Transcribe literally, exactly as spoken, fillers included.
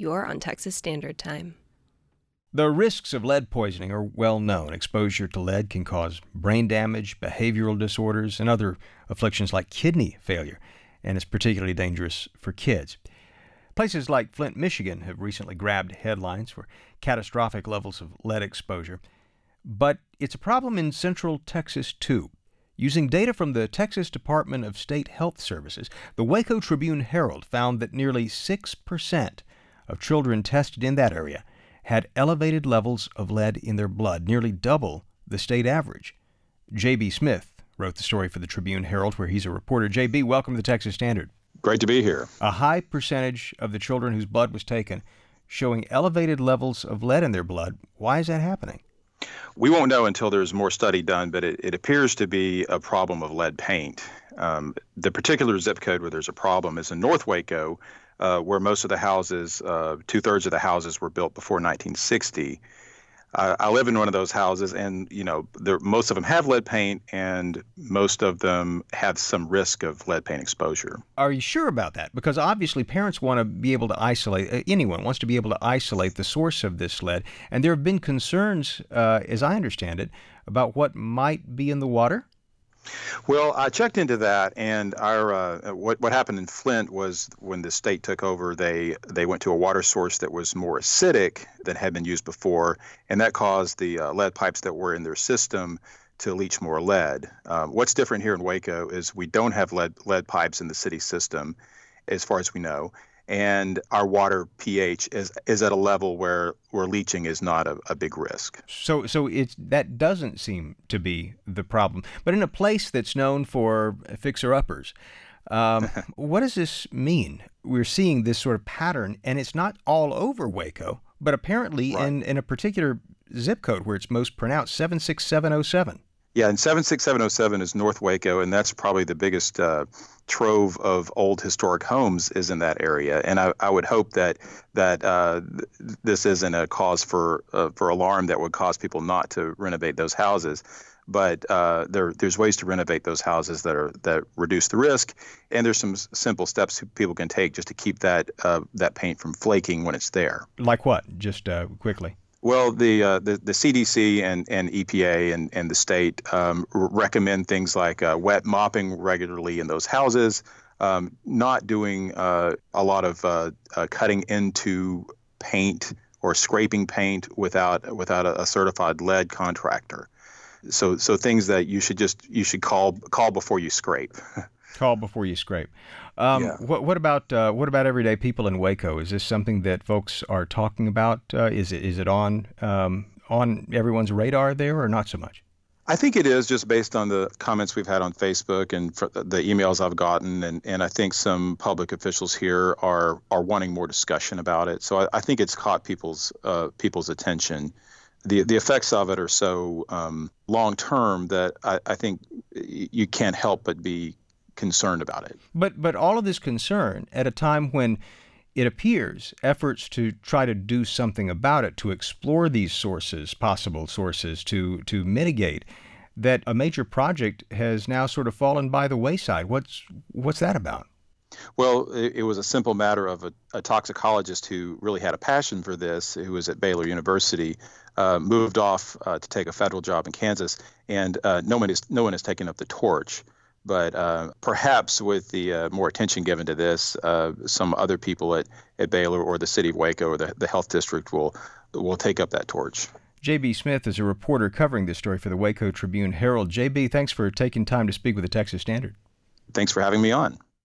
You're on Texas Standard Time. The risks of lead poisoning are well known. Exposure to lead can cause brain damage, behavioral disorders, and other afflictions like kidney failure, and it's particularly dangerous for kids. Places like Flint, Michigan have recently grabbed headlines for catastrophic levels of lead exposure. But it's a problem in Central Texas, too. Using data from the Texas Department of State Health Services, the Waco Tribune-Herald found that nearly six percent of children tested in that area had elevated levels of lead in their blood, nearly double the state average. J B. Smith wrote the story for the Tribune-Herald, where he's a reporter. J B, welcome to the Texas Standard. Great to be here. A high percentage of the children whose blood was taken showing elevated levels of lead in their blood. Why is that happening? We won't know until there's more study done, but it, it appears to be a problem of lead paint. Um, the particular zip code where there's a problem is in North Waco, uh, where most of the houses, uh, two-thirds of the houses were built before nineteen sixty. Uh, I live in one of those houses, and you know, most of them have lead paint, and most of them have some risk of lead paint exposure. Are you sure about that? Because obviously parents want to be able to isolate, anyone wants to be able to isolate the source of this lead, and there have been concerns, uh, as I understand it, about what might be in the water? Well, I checked into that, and our uh, what what happened in Flint was when the state took over, they they went to a water source that was more acidic than had been used before, and that caused the uh, lead pipes that were in their system to leach more lead. Um, what's different here in Waco is we don't have lead lead pipes in the city system, as far as we know, and our water pH is is at a level where where leaching is not a, a big risk. So so it's that doesn't seem to be the problem. But in a place that's known for fixer-uppers, um, what does this mean? We're seeing this sort of pattern, and it's not all over Waco, but apparently Right. in, in a particular zip code where it's most pronounced, seven six seven oh seven. Yeah, and seven six seven oh seven is North Waco, and that's probably the biggest uh, trove of old historic homes is in that area. And I, I would hope that that uh, th- this isn't a cause for uh, for alarm that would cause people not to renovate those houses. But uh, there there's ways to renovate those houses that are that reduce the risk, and there's some s- simple steps people can take just to keep that uh, that paint from flaking when it's there. Like what? Just uh, quickly. Well, the, uh, the the C D C and, and E P A and, and the state um, r- recommend things like uh, wet mopping regularly in those houses, um, not doing uh, a lot of uh, uh, cutting into paint or scraping paint without without a, a certified lead contractor. So so things that you should just you should call call before you scrape. Call before you scrape. Um, Yeah. What, what about uh, what about everyday people in Waco? Is this something that folks are talking about? Uh, is it is it on um, on everyone's radar there, or not so much? I think it is, just based on the comments we've had on Facebook and for the emails I've gotten, and, and I think some public officials here are are wanting more discussion about it. So I, I think it's caught people's uh, people's attention. The the effects of it are so um, long term that I, I think you can't help but be concerned about it. But but all of this concern at a time when it appears efforts to try to do something about it, to explore these sources, possible sources, to to mitigate, that a major project has now sort of fallen by the wayside. What's what's that about? Well, it, it was a simple matter of a, a toxicologist who really had a passion for this, who was at Baylor University, uh, moved off uh, to take a federal job in Kansas, and uh, no one is no one has taken up the torch. But uh, perhaps with the uh, more attention given to this, uh, some other people at, at Baylor or the city of Waco or the, the health district will will take up that torch. J B. Smith is a reporter covering this story for the Waco Tribune-Herald. J B, thanks for taking time to speak with the Texas Standard. Thanks for having me on.